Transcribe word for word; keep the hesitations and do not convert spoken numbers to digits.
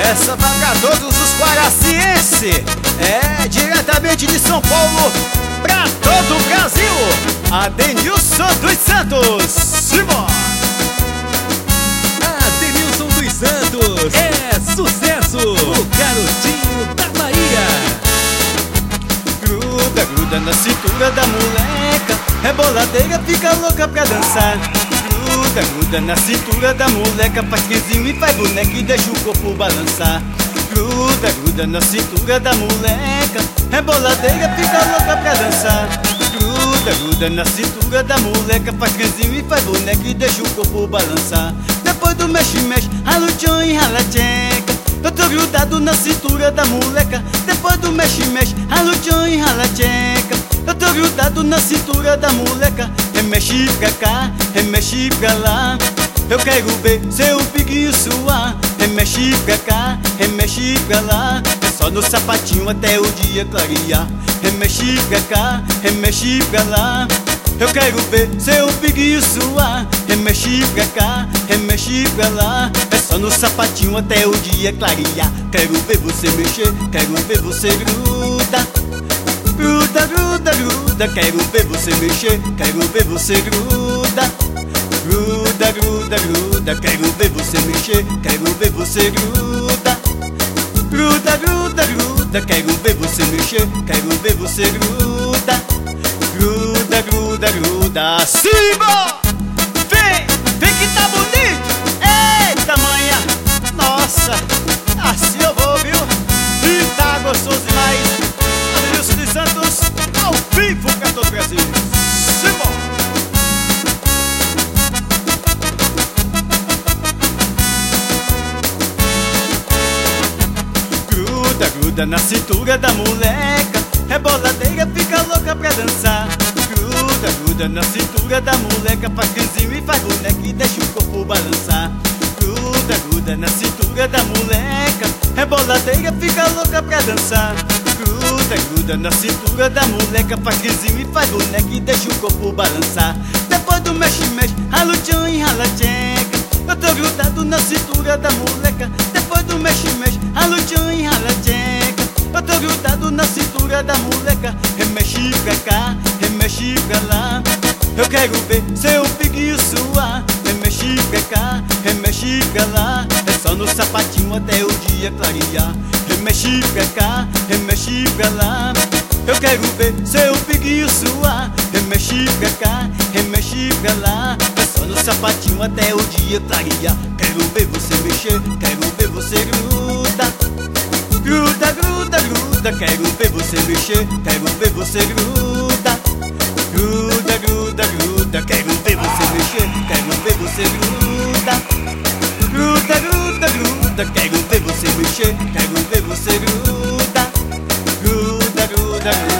Essa vai pra todos os guaracienses, é diretamente de São Paulo pra todo o Brasil. Adenilson dos Santos, Simão. Adenilson dos Santos é sucesso, o garotinho da Bahia. Gruda, gruda na cintura da moleca, reboladeira, fica louca pra dançar. Gruda, gruda na cintura da moleca, faz quinzinho e faz boneca e deixa o corpo balançar. Gruda, gruda na cintura da moleca, reboladeira, fica louca pra dançar. Gruda, gruda na cintura da moleca, faz quinzinho e faz boneca e deixa o corpo balançar. Depois do mexe-mexe, rala o tchon e rala a tcheca. Eu tô grudado na cintura da moleca. Depois do mexe-mexe, rala o tchon e rala a tcheca. Eu tô grudado na cintura da moleca. Remexe pra cá, remexe pra lá. Eu quero ver seu piguinho suar. Remexe pra cá, remexe pra lá. É só no sapatinho até o dia clarear. Remexe pra cá, remexe pra lá. Eu quero ver seu piguinho suar. Remexe pra cá, remexe pra lá. É só no sapatinho até o dia clarear. Quero ver você mexer, quero ver você gruda. Gruda, gruda, gruda. Quero ver você mexer, quero ver você gruda. Gruda, gruda, gruda. Quero ver você mexer, quero ver você gruda. Gruda, gruda, gruda. Quero ver você mexer, quero ver você gruda. Gruda, gruda, gruda. Simba! Vem, vem que tá bonito. Eita manhã, nossa, assim eu vou, viu? E tá gostoso demais. Adenilson dos Santos, ao vivo pra todo o Brasil. Simba! Gruda, gruda na cintura da moleca, reboladeira, fica louca pra dançar. Gruda, gruda na cintura da moleca, faz canzinho e faz boneca e deixa o corpo balançar. Gruda, gruda na cintura da moleca, reboladeira, fica louca pra dançar. Gruda, gruda na cintura da moleca, faz canzinho e faz boneca e deixa o corpo balançar. Depois do mexe-mexe, rala o tchon e rala a tcheca. Eu tô grudado na cintura da moleca. Depois do mexe-mexe, rala o tchon e rala a tcheca. Eu tô grudado na cintura da moleca. Remexe pra cá, remexe pra lá. Eu quero ver seu piguinho suar. Remexe pra cá, remexe pra lá. É só no sapatinho até o dia clarear. Remexe pra cá, remexe pra lá. Eu quero ver seu piguinho suar. Remexe pra cá, remexe pra lá. É só no sapatinho até o dia clarear. Quero ver você mexer, quero ver você grudar. Gruda, gruda, gruda. Quero ver você mexer, quero ver você gruda. Gruda, gruda, gruda. Quero ver você mexer, quero ver você gruda. Gruda, gruda, gruda. Quero ver você mexer, quero ver você gruda. Gruda, gruda, gruda.